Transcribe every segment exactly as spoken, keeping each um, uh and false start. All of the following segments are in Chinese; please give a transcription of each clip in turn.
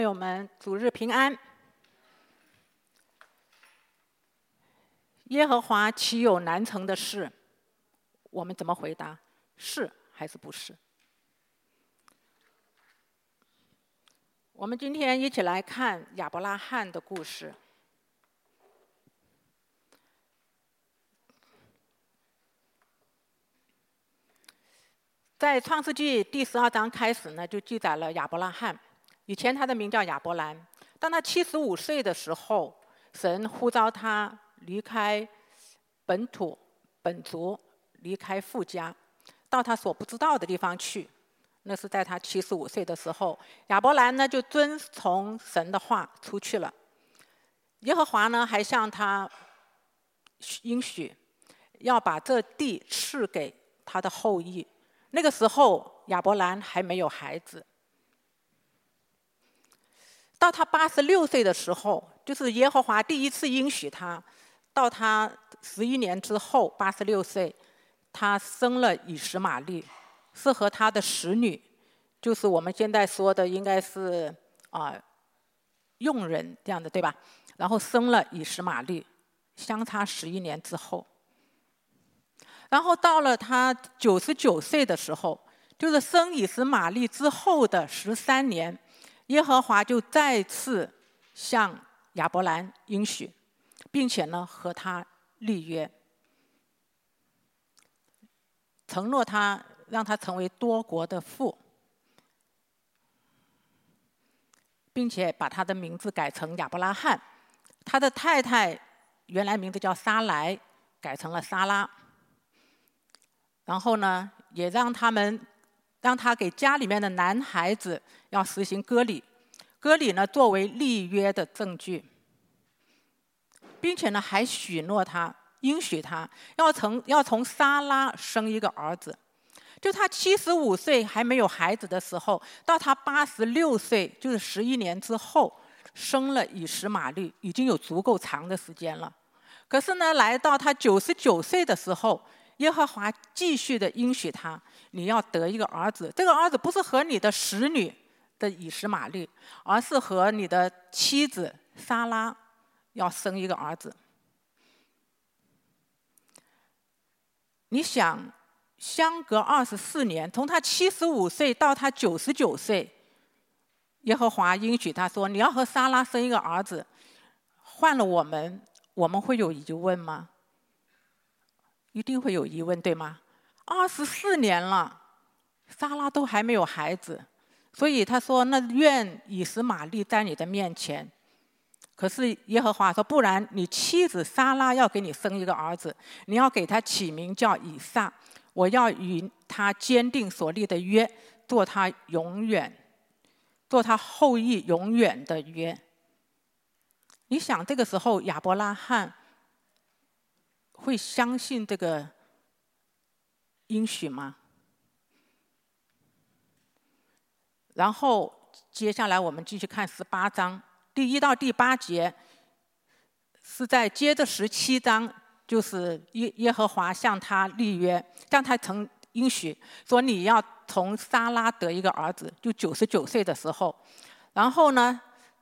朋友们，主日平安。耶和华岂有难成的事？我们怎么回答？是还是不是？我们今天一起来看亚伯拉罕的故事。在创世纪第十二章开始呢，就记载了亚伯拉罕。以前他的名叫亚伯兰。当他七十五岁的时候，神呼召他离开本土本族，离开父家，到他所不知道的地方去。那是在他七十五岁的时候，亚伯兰呢就遵从神的话出去了。耶和华呢还向他应许，要把这地赐给他的后裔。那个时候，亚伯兰还没有孩子。到他八十六岁的时候，就是耶和华第一次应许他。到他十一年之后，八十六岁，他生了以实玛利，是和他的使女，就是我们现在说的应该是啊、呃、佣人这样的，对吧？然后生了以实玛利，相差十一年之后。然后到了他九十九岁的时候，就是生以实玛利之后的十三年，耶和华就再次向亚伯兰应许，并且呢和他立约，承诺他让他成为多国的父，并且把他的名字改成亚伯拉罕。他的太太原来名字叫撒莱，改成了撒拉。然后呢，也让他们让他给家里面的男孩子要实行割礼，割礼呢作为立约的证据，并且呢还许诺他、应许他要从要从撒拉生一个儿子。就他七十五岁还没有孩子的时候，到他八十六岁，就是十一年之后，生了以实玛利，已经有足够长的时间了。可是呢，来到他九十九岁的时候，耶和华继续的应许他，你要得一个儿子。这个儿子不是和你的使女的以实玛利，而是和你的妻子撒拉要生一个儿子。你想，相隔二十四年，从他七十五岁到他九十九岁，耶和华应许他说，你要和撒拉生一个儿子。换了我们，我们会有疑问吗？一定会有疑问，对吗？二十四年了，撒拉都还没有孩子，所以他说：“那愿以实玛利在你的面前。”可是耶和华说：“不然，你妻子撒拉要给你生一个儿子，你要给他起名叫以撒。我要与他坚定所立的约，做他永远，做他后裔永远的约。”你想，这个时候亚伯拉罕会相信这个应许吗？然后接下来我们继续看十八章第一到第八节，是在接着十七章，就是耶耶和华向他立约，向他曾应许说你要从撒拉得一个儿子，就九十九岁的时候。然后呢，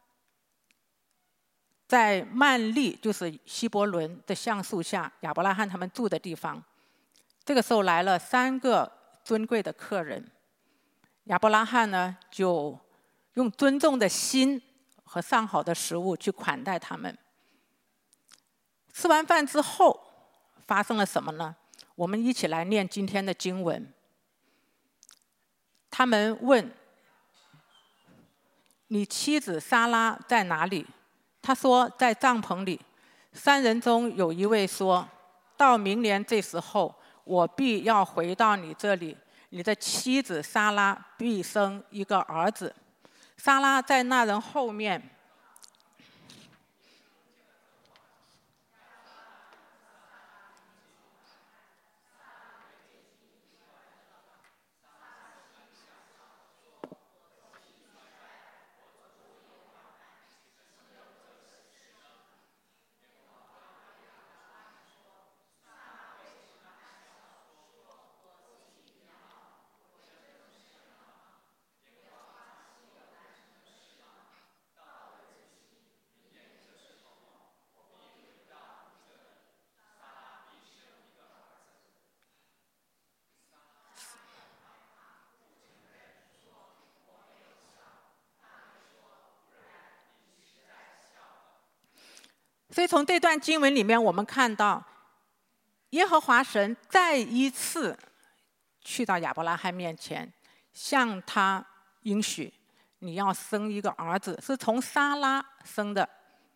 在曼利，就是希伯伦的橡树下，亚伯拉罕他们住的地方，这个时候来了三个尊贵的客人。亚伯拉罕呢，就用尊重的心和上好的食物去款待他们。吃完饭之后，发生了什么呢？我们一起来念今天的经文。他们问：“你妻子撒拉在哪里？”他说：“在帐篷里。”三人中有一位说：“到明年这时候，我必要回到你这里，你的妻子撒拉必生一个儿子。”撒拉在那人后面， 所以从这段经文里面，我们看到耶和华神再一次去到亚伯拉罕面前，向他应许你要生一个儿子，是从撒拉生的。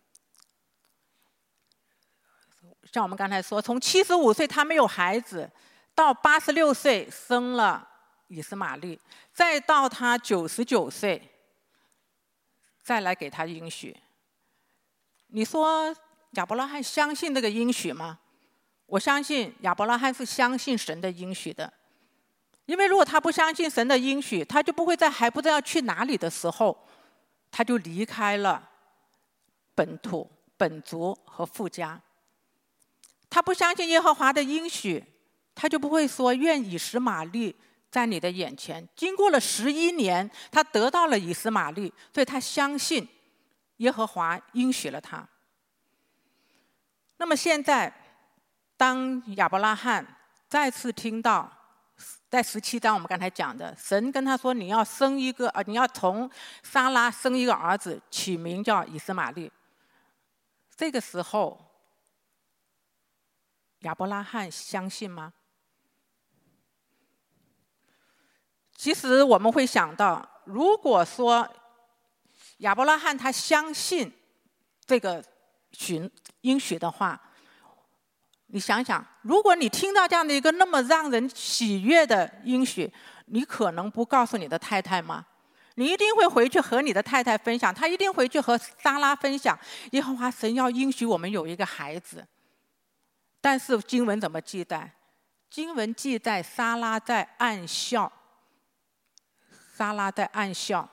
像我们刚才说，从七十五岁他没有孩子，到八十六岁生了以实玛利，再到他九十九岁，再来给他应许。你说亚伯拉罕相信这个应许吗？我相信亚伯拉罕是相信神的应许的，因为如果他不相信神的应许，他就不会在还不知道去哪里的时候，他就离开了本土、本族和父家。他不相信耶和华的应许，他就不会说愿以实玛利在你的眼前。经过了十一年，他得到了以实玛利，所以他相信耶和华应许了他。那么现在，当亚伯拉罕再次听到，在十七章我们刚才讲的，神跟他说：“你要生一个，呃，你要从撒拉生一个儿子，起名叫以实玛利。”这个时候，亚伯拉罕相信吗？其实我们会想到，如果说亚伯拉罕他相信这个许应许的话，你想想，如果你听到这样的一个那么让人喜悦的应许，你可能不告诉你的太太吗？你一定会回去和你的太太分享，他一定回去和撒拉分享，耶和华神要应许我们有一个孩子。但是经文怎么记载？经文记载撒拉在暗笑，撒拉在暗笑。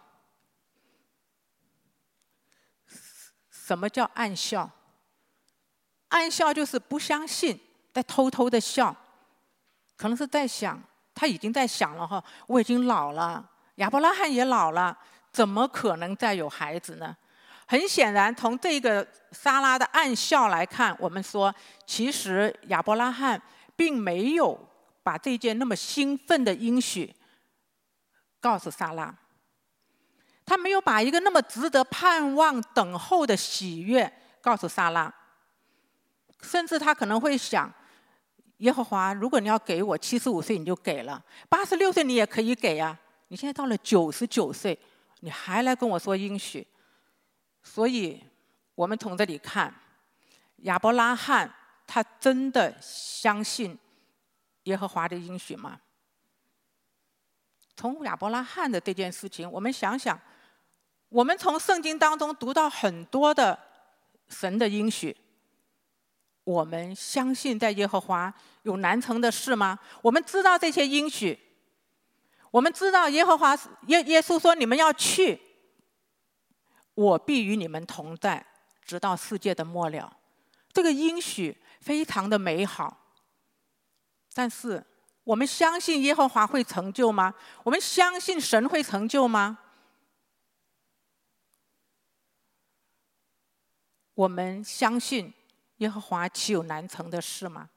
什么叫暗笑？暗笑就是不相信，在偷偷的笑，可能是在想，他已经在想了哈，我已经老了，亚伯拉罕也老了，怎么可能再有孩子呢？很显然，从这个撒拉的暗笑来看，我们说，其实亚伯拉罕并没有把这件那么兴奋的应许告诉撒拉，他没有把一个那么值得盼望、等候的喜悦告诉撒拉，甚至他可能会想：耶和华，如果你要给我，七十五岁你就给了，八十六岁你也可以给啊，你现在到了九十九岁，你还来跟我说应许。所以我们从这里看，亚伯拉罕他真的相信耶和华的应许吗？从亚伯拉罕的这件事情，我们想想，我们从圣经当中读到很多的神的应许，我们相信在耶和华有难成的事吗？我们知道这些应许，我们知道耶和华耶耶稣说：“你们要去，我必与你们同在，直到世界的末了。”这个应许非常的美好，但是我们相信耶和华会成就吗？我们相信神会成就吗？我们相信耶和华岂有难成的事吗？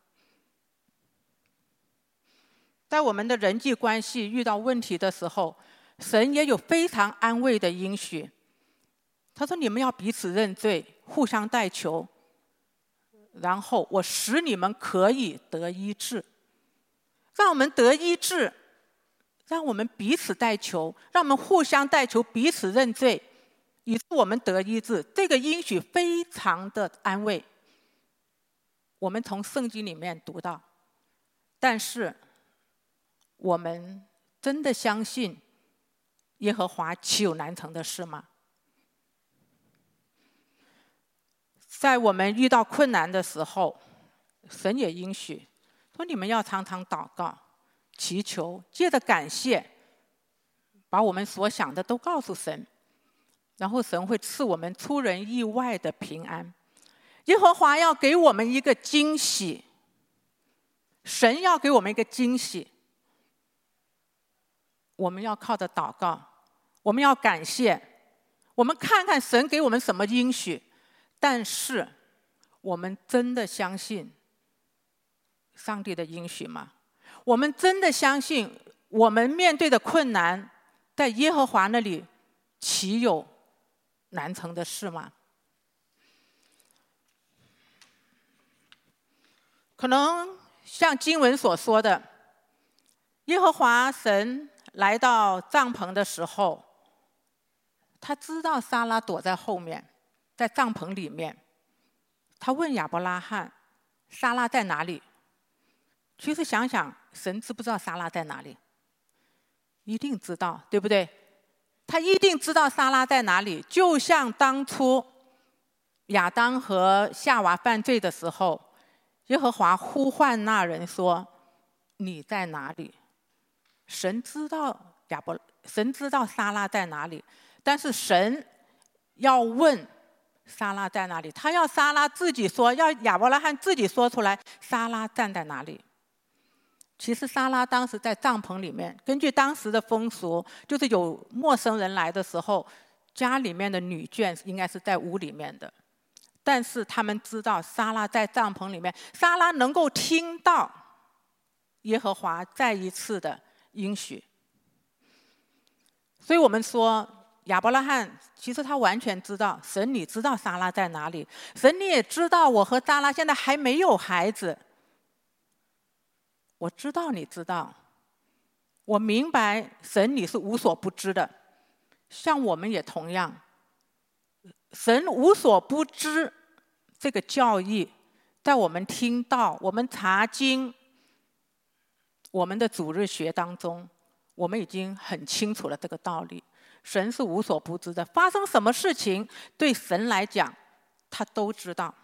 在我们的人际关系遇到问题的时候，神也有非常安慰的应许。他说：“你们要彼此认罪，互相代求，然后我使你们可以得医治。”让我们得医治，让我们彼此代求，让我们互相代求，彼此认罪，以致我们得医治。这个应许非常的安慰。我们从圣经里面读到，但是我们真的相信耶和华岂有难成的事吗？在我们遇到困难的时候，神也应许说：“你们要常常祷告、祈求，借着感谢，把我们所想的都告诉神，然后神会赐我们出人意外的平安。”耶和华要给我们一个惊喜，神要给我们一个惊喜。我们要靠着祷告，我们要感谢，我们看看神给我们什么应许。但是，我们真的相信上帝的应许吗？我们真的相信我们面对的困难，在耶和华那里岂有难成的事吗？ 可能像经文所说的，耶和华神来到帐篷的时候，他知道撒拉躲在后面，在帐篷里面。他问亚伯拉罕：“撒拉在哪里？”其实想想，神知不知道撒拉在哪里？一定知道，对不对？他一定知道撒拉在哪里。就像当初亚当和夏娃犯罪的时候，耶和华呼唤那人说：“你在哪里？”神知道亚伯，神知道撒拉在哪里，但是神要问撒拉在哪里，他要撒拉自己说，要亚伯拉罕自己说出来，撒拉站在哪里。其实撒拉当时在帐篷里面，根据当时的风俗，就是有陌生人来的时候，家里面的女眷应该是在屋里面的。但是他们知道撒拉在帐篷里面，撒拉能够听到耶和华再一次的应许。所以我们说亚伯拉罕其实他完全知道，神你知道撒拉在哪里，神你也知道我和撒拉现在还没有孩子，我知道你知道，我明白神你是无所不知的。像我们也同样，神无所不知这个教义，在我们听到、我们查经、我们的主日学当中，我们已经很清楚了这个道理。神是无所不知的，发生什么事情对神来讲他都知道。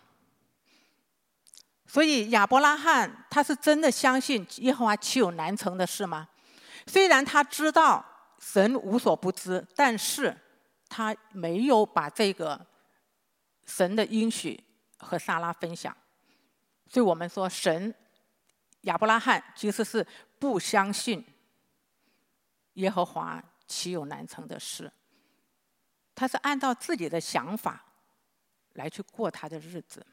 所以亚伯拉罕他是真的相信耶和华岂有难成的事吗？虽然他知道神无所不知，但是他没有把这个神的应许和撒拉分享。所以我们说神亚伯拉罕其实是不相信耶和华岂有难成的事，他是按照自己的想法来去过他的日子。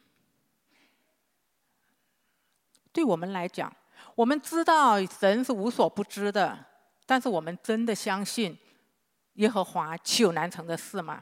对我们来讲，我们知道神是无所不知的，但是我们真的相信耶和华岂有难成的事吗？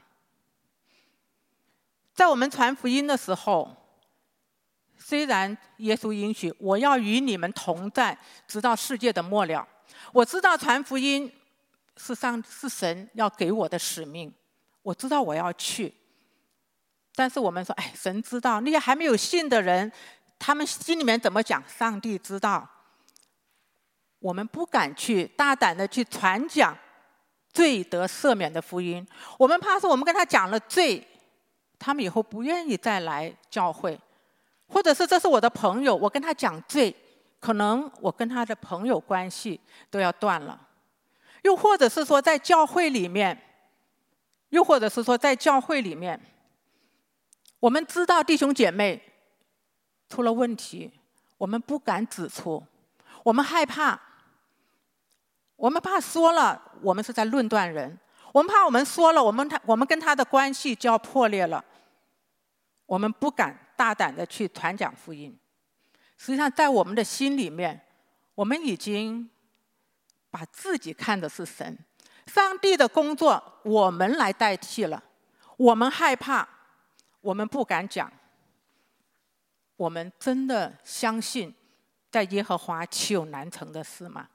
在我们传福音的时候，虽然耶稣应许我要与你们同在，直到世界的末了，我知道传福音是上是神要给我的使命，我知道我要去。但是我们说，哎，神知道，那些还没有信的人，他们心里面怎么讲？上帝知道。我们不敢去大胆的去传讲罪得赦免的福音，我们怕说我们跟他讲了罪，他们以后不愿意再来教会，或者是这是我的朋友，我跟他讲罪，可能我跟他的朋友关系都要断了。又或者是说在教会里面，又或者是说在教会里面，我们知道弟兄姐妹出了问题，我们不敢指出，我们害怕，我们怕说了我们是在论断人，我们怕我们说了我们他我们跟他的关系就要破裂了，我们不敢大胆的去传讲福音。实际上在我们的心里面，我们已经把自己看的是神，上帝的工作我们来代替了，我们害怕，我们不敢讲。我们真的相信在耶和华岂有难成的事吗？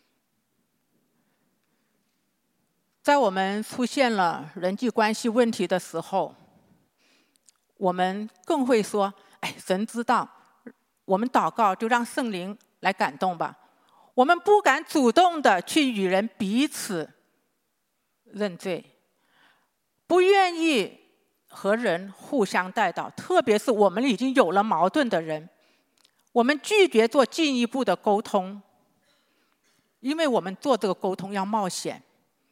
在我们出现了人际关系问题的时候，我们更会说，哎，神知道，我们祷告就让圣灵来感动吧。我们不敢主动的去与人彼此认罪，不愿意和人互相代祷，特别是我们已经有了矛盾的人，我们拒绝做进一步的沟通，因为我们做这个沟通要冒险。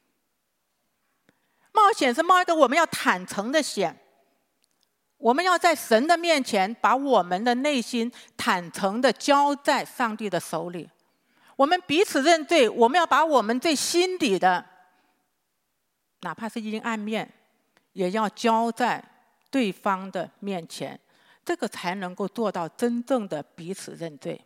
冒险是冒一个我们要坦诚的险，我们要在神的面前把我们的内心坦诚的交在上帝的手里。我们彼此认罪，我们要把我们最心底的，哪怕是阴暗面，也要交在对方的面前，这个才能够做到真正的彼此认罪。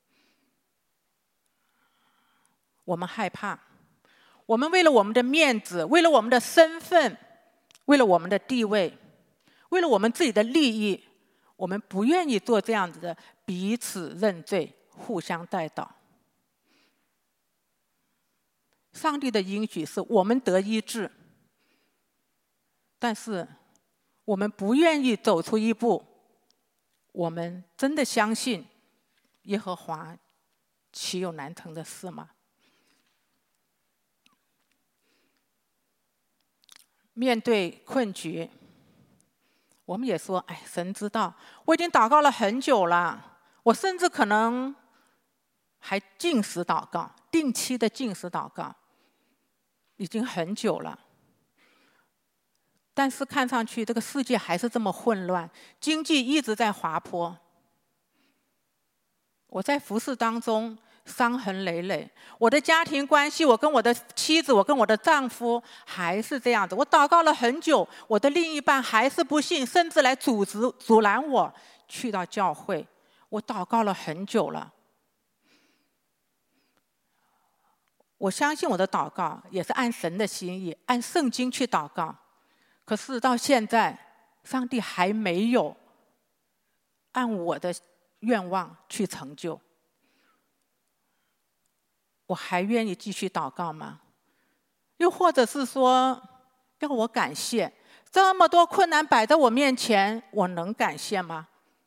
我们害怕，我们为了我们的面子，为了我们的身份，为了我们的地位，为了我们自己的利益，我们不愿意做这样子的彼此认罪，互相代祷。上帝的应许是我们得医治，但是我们不愿意走出一步，我们真的相信耶和华岂有难成的事吗？面对困局，我们也说，哎，神知道，我已经祷告了很久了，我甚至可能还禁食祷告，定期的禁食祷告，已经很久了。但是看上去这个世界还是这么混乱，经济一直在滑坡。我在服事当中伤痕累累，我的家庭关系，我跟我的妻子，我跟我的丈夫还是这样子。我祷告了很久，我的另一半还是不信，甚至来阻止阻拦我去到教会。我祷告了很久了，我相信我的祷告也是按神的心意，按圣经去祷告。可是到现在，上帝还没有按我的愿望去成就。我还愿意继续祷告吗？又或者是说，要我感谢，这么多困难摆在我面前，我能感谢吗？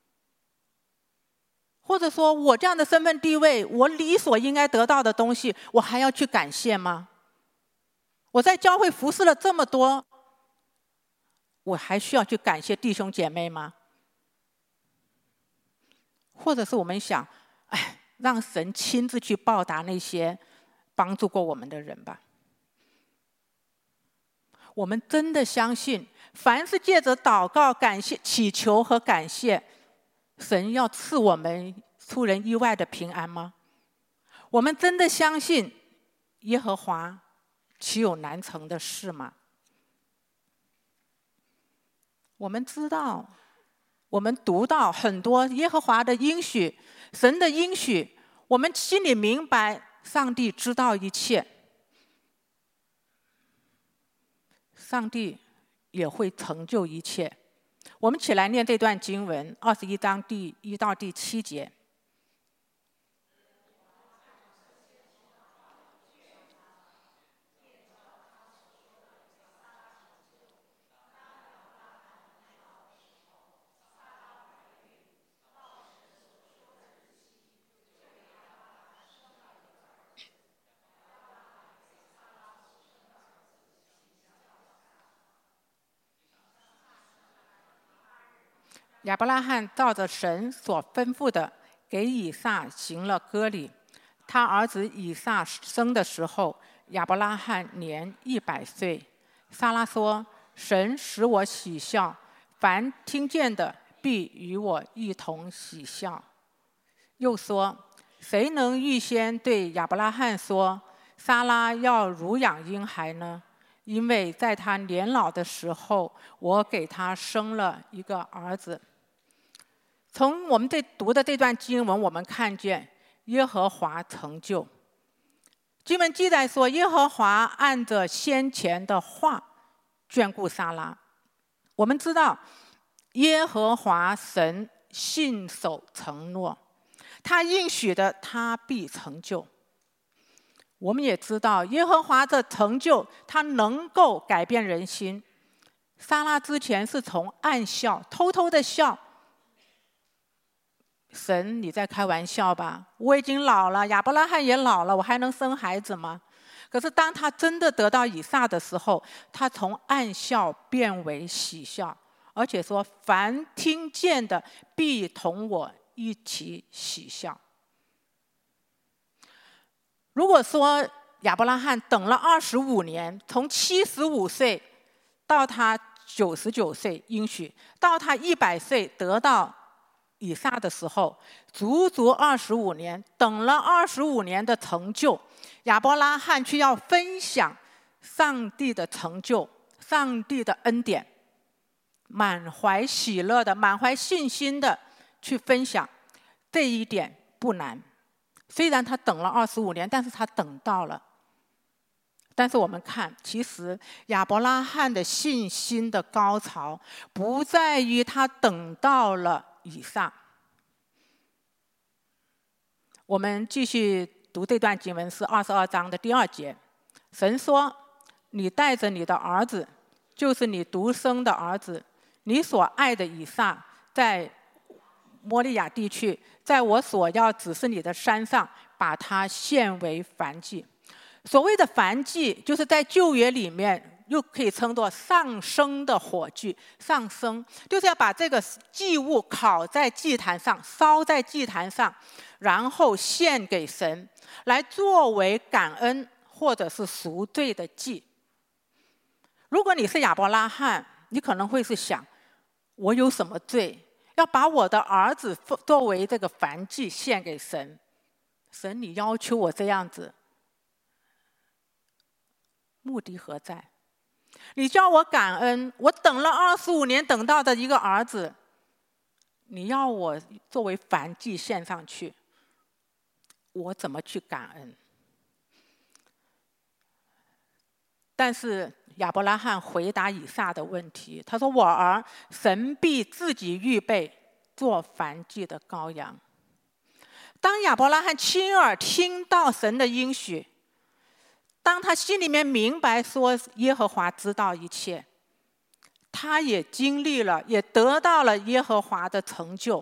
或者说我这样的身份地位，我理所应该得到的东西，我还要去感谢吗？我在教会服侍了这么多，我还需要去感谢弟兄姐妹吗？或者是我们想，哎，让神亲自去报答那些帮助过我们的人吧。我们真的相信，凡是借着祷告、感谢、祈求和感谢，神要赐我们出人意外的平安吗？我们真的相信耶和华岂有难成的事吗？我们知道，我们读到很多耶和华的应许，神的应许，我们心里明白，上帝知道一切，上帝也会成就一切。我们起来念这段经文，二十一章第一到第七节。亚伯拉罕照着神所吩咐的，给以撒行了割礼。他儿子以撒生的时候，亚伯拉罕年一百岁。撒拉说：“神使我喜笑，凡听见的必与我一同喜笑。”又说：“谁能预先对亚伯拉罕说，撒拉要乳养婴孩呢？因为在他年老的时候，我给他生了一个儿子。”从我们这读的这段经文，我们看见耶和华成就。经文记载说，耶和华按着先前的话眷顾撒拉。我们知道，耶和华神信守承诺，他应许的，他必成就。我们也知道，耶和华的成就，他能够改变人心。撒拉之前是从暗笑，偷偷的笑。神，你在开玩笑吧？我已经老了，亚伯拉罕也老了，我还能生孩子吗？可是当他真的得到以撒的时候，他从暗笑变为喜笑，而且说：“凡听见的，必同我一起喜笑。”如果说亚伯拉罕等了二十五年，从七十五岁到他九十九岁应许，到他一百岁得到以撒的时候，足足二十五年，等了二十五年的成就，亚伯拉罕却要分享上帝的成就、上帝的恩典，满怀喜乐的、满怀信心的去分享，这一点不难。虽然他等了二十五年，但是他等到了。但是我们看，其实亚伯拉罕的信心的高潮，不在于他等到了以撒， 我们继续读这段经文，是二十二章的第二节。神说：“你带着你的儿子，就是你独生的儿子，你所爱的以撒，在摩利亚地区，在我所要指示你的山上，把它献为燔祭。”所谓的燔祭，就是在旧约里面又可以称作上升的火炬。上升就是要把这个祭物烤在祭坛上，烧在祭坛上，然后献给神，来作为感恩或者是赎罪的祭。如果你是亚伯拉罕，你可能会是想，我有什么罪，要把我的儿子作为这个燔祭献给神？神，你要求我这样子，目的何在？你叫我感恩，我等了二十五年等到的一个儿子，你要我作为燔祭献上去，我怎么去感恩？但是亚伯拉罕回答以撒的问题，他说：“我儿，神必自己预备做燔祭的羔羊。”当亚伯拉罕亲耳听到神的应许，当他心里面明白说耶和华知道一切，他也经历了，也得到了耶和华的成就，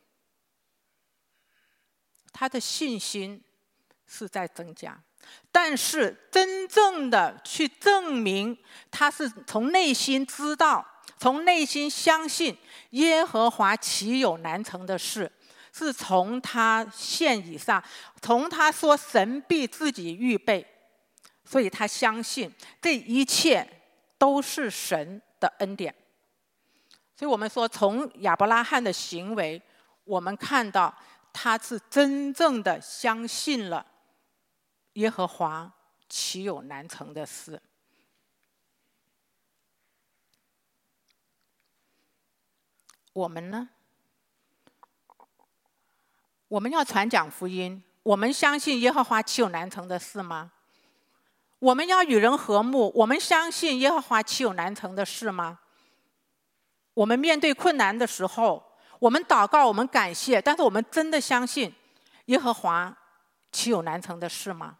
他的信心是在增加。但是真正的去证明他是从内心知道，从内心相信耶和华岂有难成的事，是从他献以撒，从他说神必自己预备，所以他相信这一切都是神的恩典。所以我们说，从亚伯拉罕的行为，我们看到他是真正的相信了耶和华岂有难成的事。我们呢？我们要传讲福音，我们相信耶和华岂有难成的事吗？我们要与人和睦，我们相信耶和华岂有难成的事吗？我们面对困难的时候，我们祷告，我们感谢，但是我们真的相信耶和华岂有难成的事吗？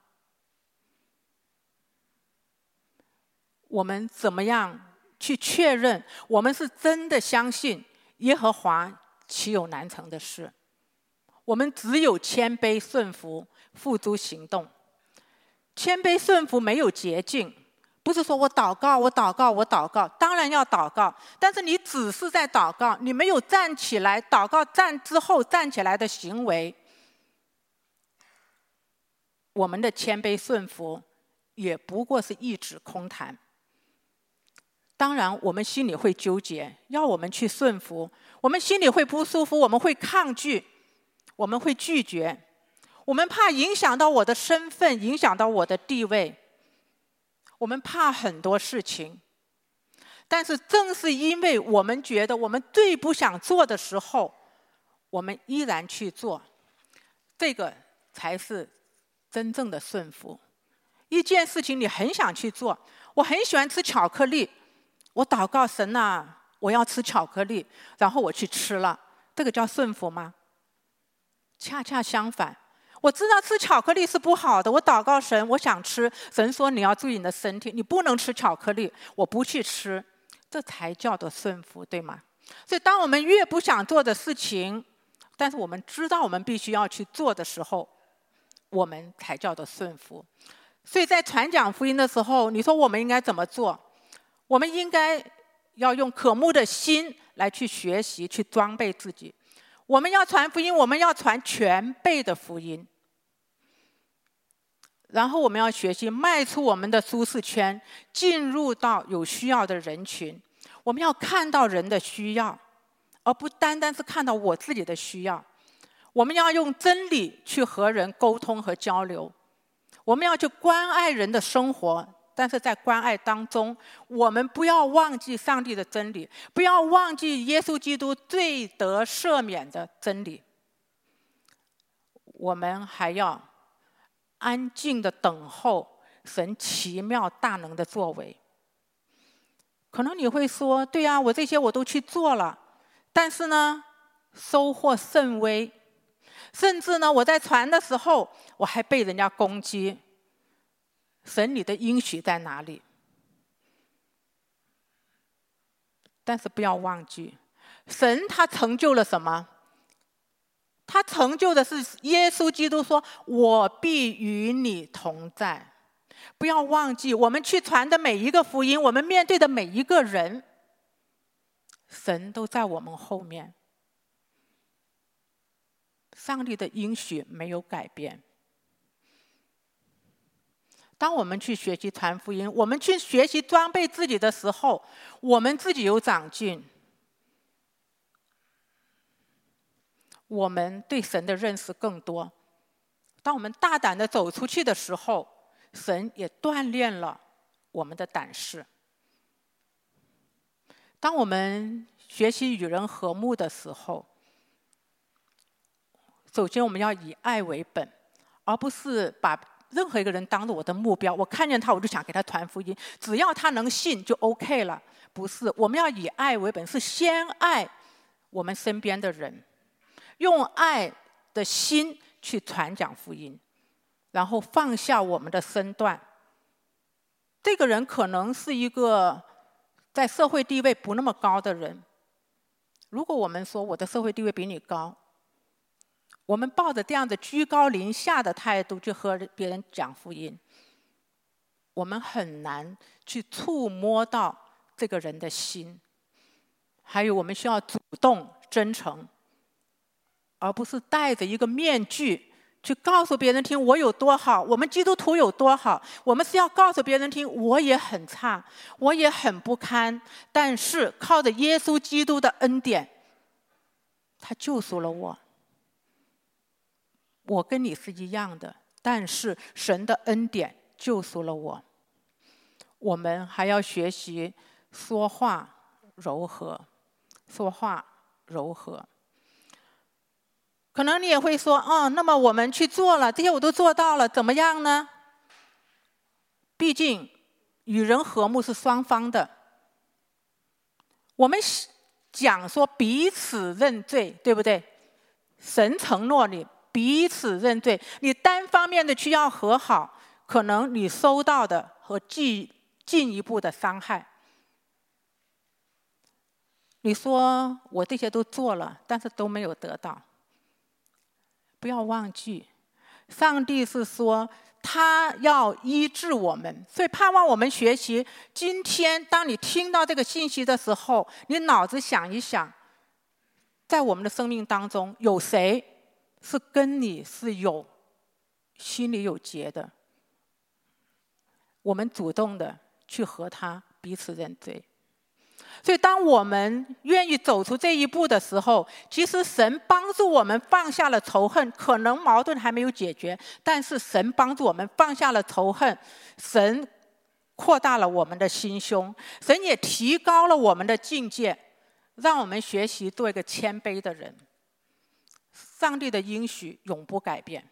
我们怎么样去确认我们是真的相信耶和华岂有难成的事？我们只有谦卑顺服，付诸行动。谦卑顺服没有捷径，不是说我祷告我祷告我祷告，当然要祷告，但是你只是在祷告，你没有站起来祷告站之后站起来的行为，我们的谦卑顺服也不过是一纸空谈。当然我们心里会纠结，要我们去顺服，我们心里会不舒服，我们会抗拒，我们会拒绝，我们怕影响到我的身份，影响到我的地位，我们怕很多事情。但是正是因为我们觉得我们最不想做的时候，我们依然去做，这个才是真正的顺服。一件事情你很想去做，我很喜欢吃巧克力，我祷告神啊，我要吃巧克力，然后我去吃了，这个叫顺服吗？恰恰相反，我知道吃巧克力是不好的，我祷告神，我想吃，神说你要注意你的身体，你不能吃巧克力，我不去吃，这才叫做顺服，对吗？所以当我们越不想做的事情，但是我们知道我们必须要去做的时候，我们才叫做顺服。所以在传讲福音的时候，你说我们应该怎么做？我们应该要用渴慕的心来去学习，去装备自己。我们要传福音，我们要传全备的福音，然后我们要学习迈出我们的舒适圈，进入到有需要的人群。我们要看到人的需要，而不单单是看到我自己的需要。我们要用真理去和人沟通和交流，我们要去关爱人的生活，但是在关爱当中，我们不要忘记上帝的真理，不要忘记耶稣基督罪得赦免的真理。我们还要安静的等候神奇妙大能的作为。可能你会说，对啊，我这些我都去做了，但是呢，收获甚微。 甚至呢，我在传的时候，我还被人家攻击。神，你的应许在哪里？但是不要忘记，神他成就了什么？他成就的是耶稣基督说：“我必与你同在。”不要忘记，我们去传的每一个福音，我们面对的每一个人，神都在我们后面。上帝的应许没有改变。当我们去学习传福音，我们去学习装备自己的时候，我们自己有长进，我们对神的认识更多。当我们大胆的走出去的时候，神也锻炼了我们的胆识。当我们学习与人和睦的时候，首先我们要以爱为本，而不是把任何一个人当做我的目标。我看见他，我就想给他传福音，只要他能信就 OK 了。不是，我们要以爱为本，是先爱我们身边的人，用爱的心去传讲福音，然后放下我们的身段。这个人可能是一个在社会地位不那么高的人，如果我们说我的社会地位比你高，我们抱着这样的居高临下的态度去和别人讲福音，我们很难去触摸到这个人的心。还有，我们需要主动真诚，而不是戴着一个面具去告诉别人听我有多好，我们基督徒有多好。我们是要告诉别人听，我也很差，我也很不堪，但是靠着耶稣基督的恩典，他救赎了我。我跟你是一样的，但是神的恩典救赎了我。我们还要学习说话柔和，说话柔和。可能你也会说，哦，那么我们去做了，这些我都做到了，怎么样呢？毕竟与人和睦是双方的。我们讲说彼此认罪，对不对？神承诺你彼此认罪，你单方面的去要和好，可能你收到的和进进一步的伤害。你说我这些都做了，但是都没有得到。不要忘记，上帝是说他要医治我们，所以盼望我们学习。今天当你听到这个信息的时候，你脑子想一想，在我们的生命当中有谁是跟你是有心里有结的？我们主动的去和他彼此认罪。所以当我们愿意走出这一步的时候，其实神帮助我们放下了仇恨，可能矛盾还没有解决，但是神帮助我们放下了仇恨，神扩大了我们的心胸，神也提高了我们的境界，让我们学习做一个谦卑的人。上帝的应许永不改变。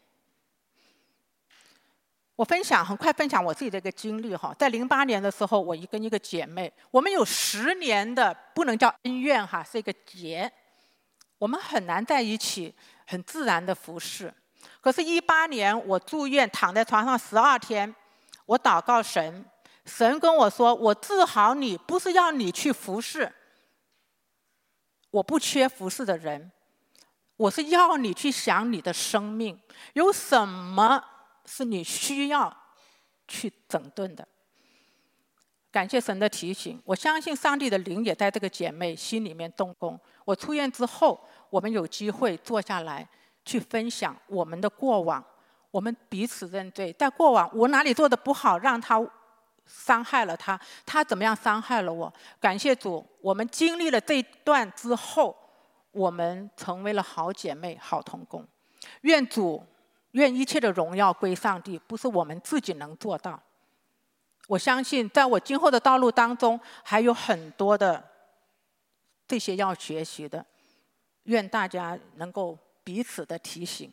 我分享很快分享我自己的一个经历哈，在零八年的时候，我跟一个姐妹，我们有十年的不能叫恩怨哈，是一个结，我们很难在一起很自然的服侍。可是，一八年我住院躺在床上十二天，我祷告神，神跟我说：“我治好你，不是要你去服侍，我不缺服侍的人，我是要你去想你的生命有什么。”是你需要去整顿的。感谢神的提醒，我相信上帝的灵也在这个姐妹心里面动工。我出院之后，我们有机会坐下来去分享我们的过往，我们彼此认罪。在过往我哪里做的不好，让他伤害了他，他怎么样伤害了我。感谢主，我们经历了这一段之后，我们成为了好姐妹、好同工。愿主愿一切的荣耀归上帝，不是我们自己能做到。我相信在我今后的道路当中，还有很多的这些要学习的。愿大家能够彼此的提醒。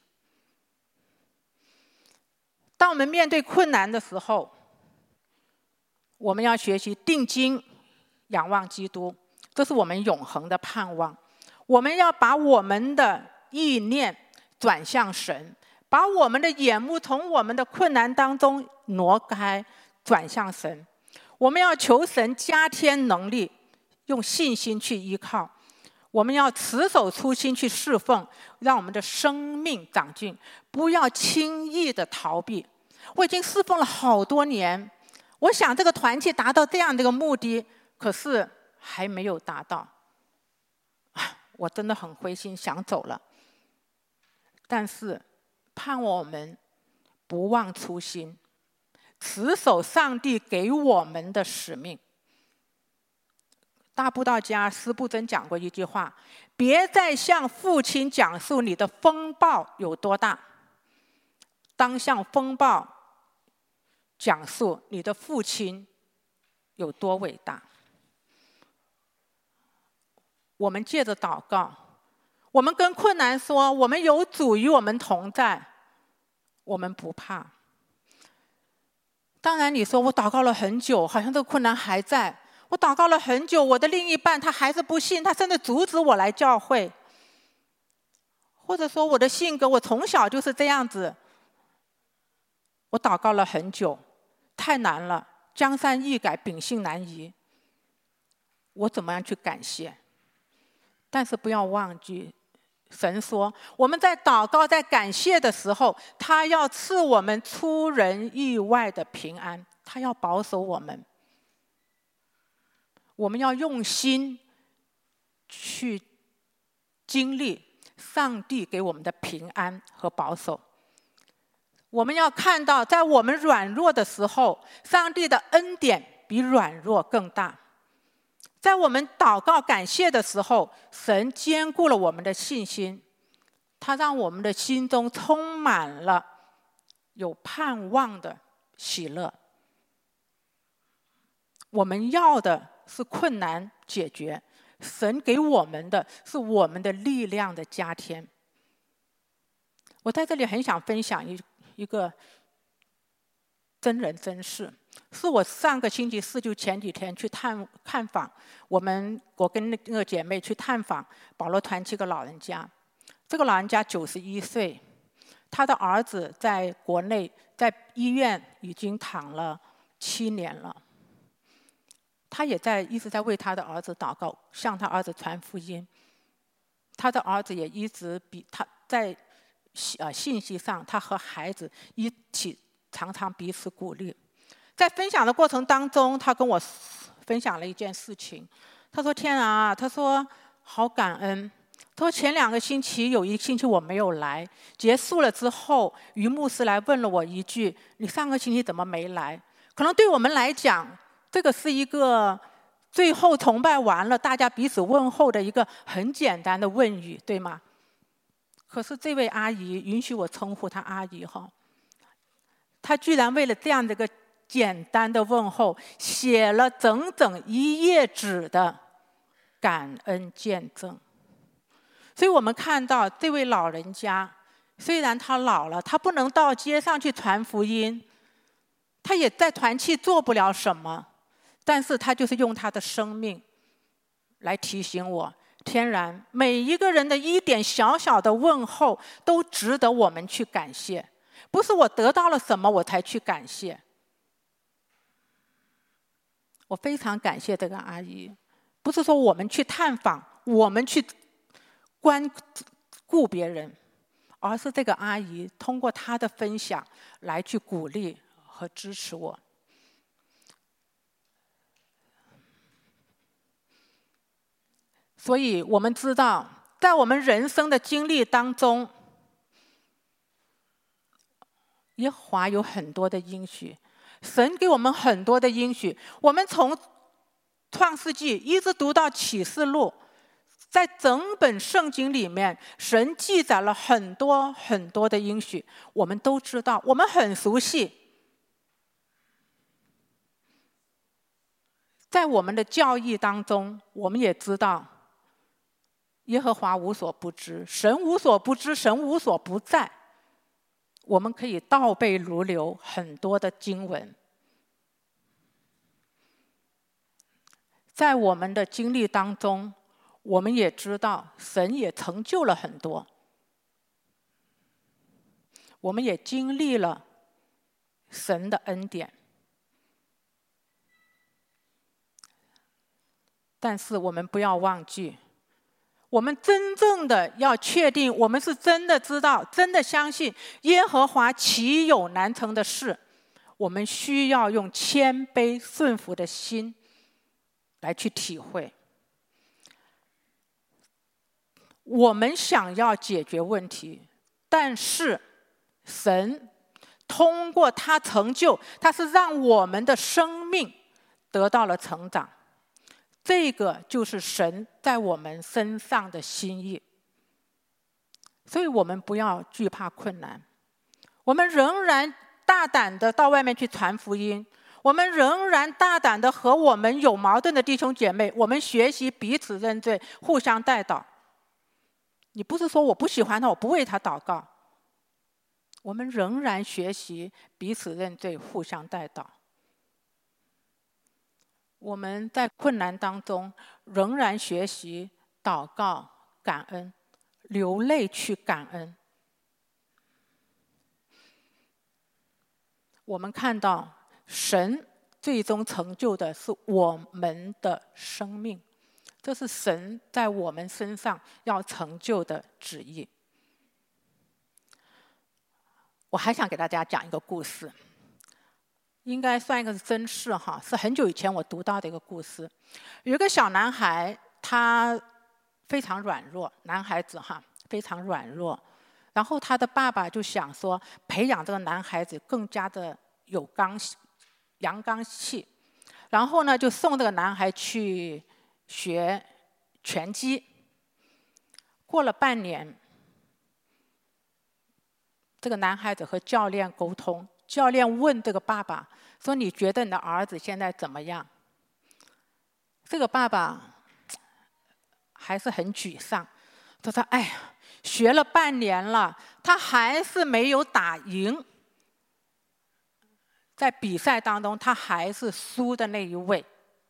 当我们面对困难的时候，我们要学习定睛仰望基督，这是我们永恒的盼望。我们要把我们的意念转向神，把我们的眼目从我们的困难当中挪开，转向神。我们要求神加添能力，用信心去依靠。我们要持守初心去侍奉，让我们的生命长进，不要轻易的逃避。我已经侍奉了好多年，我想这个团契达到这样的一个目的，可是还没有达到，我真的很灰心，想走了。但是盼我们不忘初心，持守上帝给我们的使命。大布道家司布真讲过一句话：别再向父亲讲述你的风暴有多大，当向风暴讲述你的父亲有多伟大。我们借着祷告，我们跟困难说，我们有主与我们同在，我们不怕。当然你说我祷告了很久，好像这个困难还在，我祷告了很久，我的另一半他还是不信，他甚至阻止我来教会。或者说我的性格，我从小就是这样子，我祷告了很久，太难了，江山易改，秉性难移，我怎么样去感谢？但是不要忘记，神说我们在祷告在感谢的时候，他要赐我们出人意外的平安，他要保守我们。我们要用心去经历上帝给我们的平安和保守。我们要看到在我们软弱的时候，上帝的恩典比软弱更大。在我们祷告感谢的时候，神坚固了我们的信心，他让我们的心中充满了有盼望的喜乐。我们要的是困难解决，神给我们的是我们的力量的加添。我在这里很想分享一一个真人真事，是我上个星期四就前几天去探看访我们，我跟那个姐妹去探访保罗团契个老人家。这个老人家九十一岁，他的儿子在国内在医院已经躺了七年了。他也在一直在为他的儿子祷告，向他儿子传福音。他的儿子也一直比他在呃信息上，他和孩子一起常常彼此鼓励。在分享的过程当中，他跟我分享了一件事情。他说：“天啊，他说好感恩。他说前两个星期有一星期我没有来，结束了之后，于牧师来问了我一句：你上个星期怎么没来？可能对我们来讲，这个是一个最后崇拜完了，大家彼此问候的一个很简单的问语，对吗？可是这位阿姨，允许我称呼她阿姨哈，她居然为了这样的一个简单的问候，写了整整一页纸的感恩见证。所以我们看到这位老人家，虽然他老了，他不能到街上去传福音，他也在团契做不了什么，但是他就是用他的生命来提醒我，天然每一个人的一点小小的问候都值得我们去感谢，不是我得到了什么我才去感谢。我非常感谢这个阿姨，不是说我们去探访，我们去关顾别人，而是这个阿姨通过她的分享来去鼓励和支持我。所以我们知道，在我们人生的经历当中，耶和华有很多的应许，神给我们很多的应许。我们从创世纪一直读到启示录，在整本圣经里面，神记载了很多很多的应许，我们都知道，我们很熟悉。在我们的教义当中，我们也知道耶和华无所不知，神无所不知，神无所不在。我们可以倒背如流很多的经文。在我们的经历当中，我们也知道神也成就了很多。 我们也经历了神的恩典。但是我们不要忘记，我们真正的要确定，我们是真的知道，真的相信耶和华岂有难成的事。我们需要用谦卑顺服的心来去体会。我们想要解决问题，但是神通过他成就，他是让我们的生命得到了成长。这个就是神在我们身上的心意。所以我们不要惧怕困难，我们仍然大胆的到外面去传福音，我们仍然大胆的和我们有矛盾的弟兄姐妹，我们学习彼此认罪，互相代祷。你不是说我不喜欢他，我不为他祷告，我们仍然学习彼此认罪，互相代祷。我们在困难当中仍然学习祷告、感恩，流泪去感恩。我们看到神最终成就的是我们的生命，这是神在我们身上要成就的旨意。我还想给大家讲一个故事，应该算一个真事哈，是很久以前我读到的一个故事。有一个小男孩，他非常软弱，男孩子哈非常软弱，然后他的爸爸就想说，培养这个男孩子更加的有刚阳刚气，然后呢就送这个男孩去学拳击。过了半年，这个男孩子和教练沟通，教练问这个爸爸说，你觉得你的儿子现在怎么样？这个爸爸还是很沮丧，他说，哎呀，学了半年了，他还是没有打赢，在比赛当中他还是输的那一位。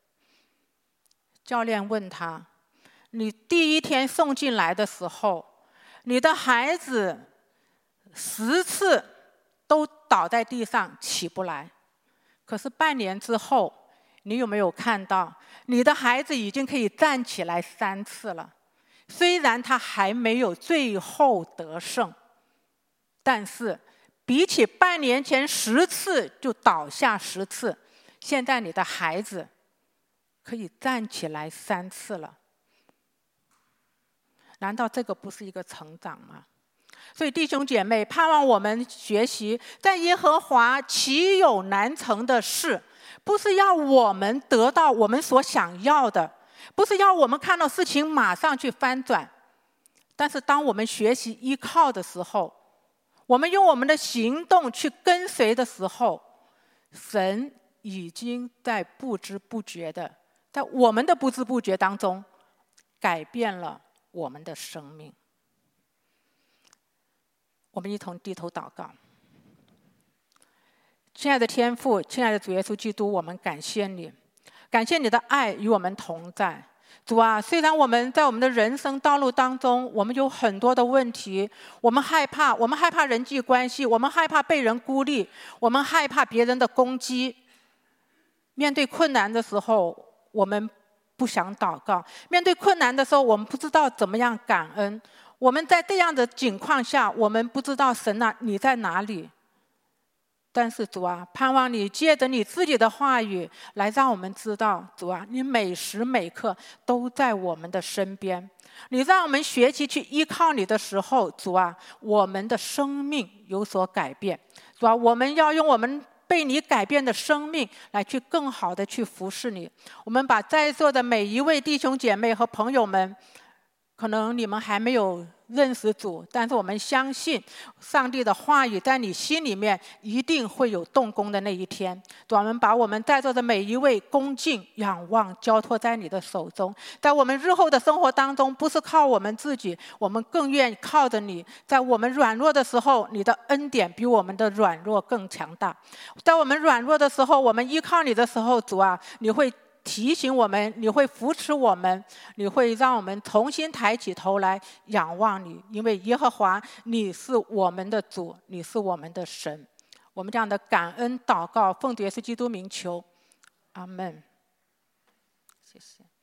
教练问他，你第一天送进来的时候，你的孩子十次都倒在地上起不来，可是半年之后，你有没有看到你的孩子已经可以站起来三次了？虽然他还没有最后得胜，但是比起半年前十次就倒下十次，现在你的孩子可以站起来三次了。难道这个不是一个成长吗？所以弟兄姐妹，盼望我们学习，在耶和华岂有难成的事？不是要我们得到我们所想要的，不是要我们看到事情马上去翻转，但是当我们学习依靠的时候，我们用我们的行动去跟随的时候，神已经在不知不觉的，在我们的不知不觉当中改变了我们的生命。我们一同低头祷告。亲爱的天父，亲爱的主耶稣基督，我们感谢你，感谢你的爱与我们同在。主啊，虽然我们在我们的人生道路当中，我们有很多的问题，我们害怕，我们害怕人际关系，我们害怕被人孤立，我们害怕别人的攻击。面对困难的时候，我们不想祷告；面对困难的时候，我们不知道怎么样感恩。我们在这样的境况下，我们不知道神啊，你在哪里？但是主啊，盼望你借着你自己的话语来让我们知道，主啊，你每时每刻都在我们的身边。你让我们学习去依靠你的时候，主啊，我们的生命有所改变。主啊，我们要用我们被你改变的生命来去更好的去服侍你。我们把在座的每一位弟兄姐妹和朋友们，可能你们还没有认识主，但是我们相信上帝的话语在你心里面一定会有动工的那一天。我们把我们在座的每一位恭敬仰望交托在你的手中，在我们日后的生活当中，不是靠我们自己，我们更愿意靠着你。在我们软弱的时候，你的恩典比我们的软弱更强大。在我们软弱的时候，我们依靠你的时候，主啊，你会提醒我们，你会扶持我们，你会让我们重新抬起头来仰望你，因为耶和华，你是我们的主，你是我们的神。我们这样的感恩祷告，奉主耶稣基督名求，阿门。谢谢。